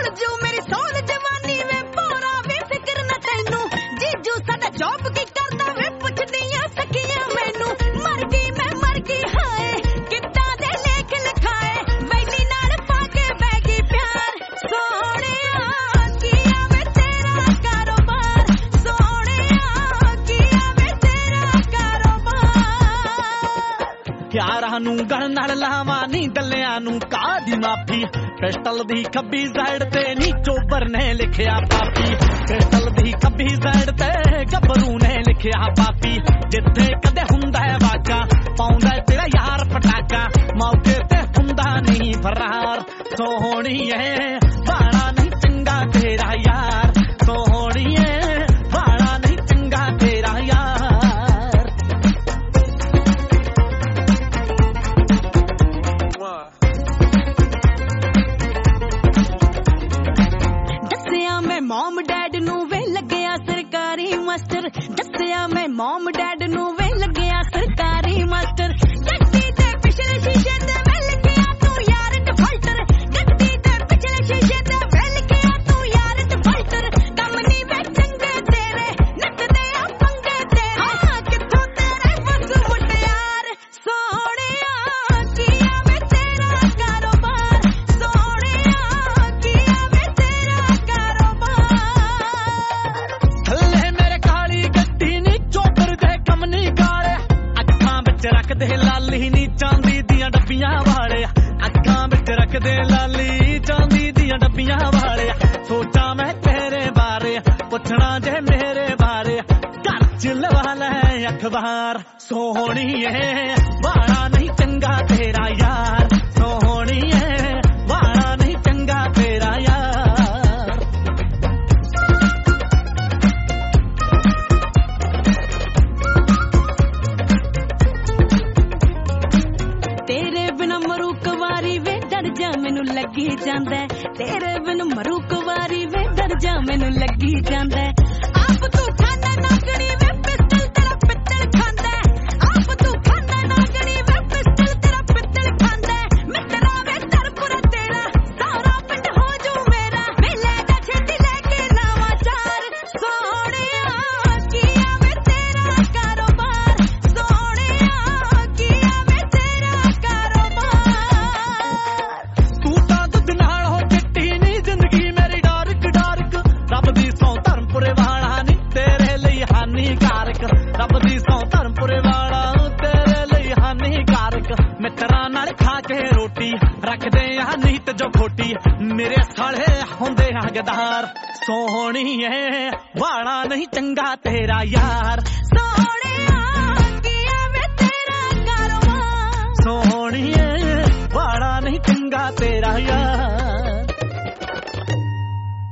जू मेरी सोल जवानी वे पोरा वे फिक्र न तैनू जीजू साडा जॉब की करदा वे पुछदियां सखियां मैनू मर गई हाय कित्ता दे लेख लिखाए वैली नाल पाके बैगी प्यार सोहणिया किया वे तेरा कारोबार सोहणिया किया वे तेरा कारोबार यारां नू गल नाल लावां नी दलियां नू कादी माफी पिस्टल दी खब्बी साइड ते नी चोबर ने लिखिया पापी पिस्टल दी खब्बी साइड ते गबरू ने लिखिया पापी जिथे कदे हुंदा है वाका पाउंदा तेरा यार पटाका मौके ते हुंदा नहीं फरार सोहणीए बाड़ा नहीं चंगा तेरा यार सोहणीए बाड़ा नहीं चंगा तेरा यार मॉम डैड नू वे लग्या सरकारी मास्टर दस्सिया मैं मॉम डैड नू वे लग्या सरकारी मास्टर गड्डी ते पिछले शीशे ते वे लिखिया तू यार डिफॉल्टर गड्डी ते पिछले शीशे ते वे लिखिया तू यार डिफॉल्टर कम नी वे चंगे तेरे नचदे आ पंगे तेरे हां किथों तेरे बस मुटियार सोहणिया किया वे तेरा कारोबार सोहणिया किया वे तेरा रखदे लाली नी चांदी दियां डब्बियां वाले अखां विच रखदे लाली चांदी दियां डब्बियां वाले सोचा मैं तेरे बारे पुछना जे मेरे बारे घर च लवा लै अखबार सोहणीए बाड़ा नहीं चंगा तेरा यार सोहणीए बाड़ा नहीं चंगा तेरा यार मैनू लगी जांदा तेरे बिन मरू कुवारी वे डर जा मैनू लगी जांदा आप तू खाना नागणी वे पिस्टल तेरा पित्तल खांदा आप तू खाना नागणी वे पिस्टल तेरा पित्तल खांदा मित्रा वे तरपुरा तेरा सारा पिंड हो जू मेरा वे ले जा छेती लेके नवा चार सोहणिया किया वे तेरा कारोबार सोहणिया किया वे तेरा कारोबार रब दी सौ धर्मपुरे वाला तेरे लिए हानिकारक मित्रा नाल खा के रोटी रखदे आ नीत जो खोटी मेरे साले होंदे आ गदार सोहणीए वाला नहीं चंगा तेरा यार।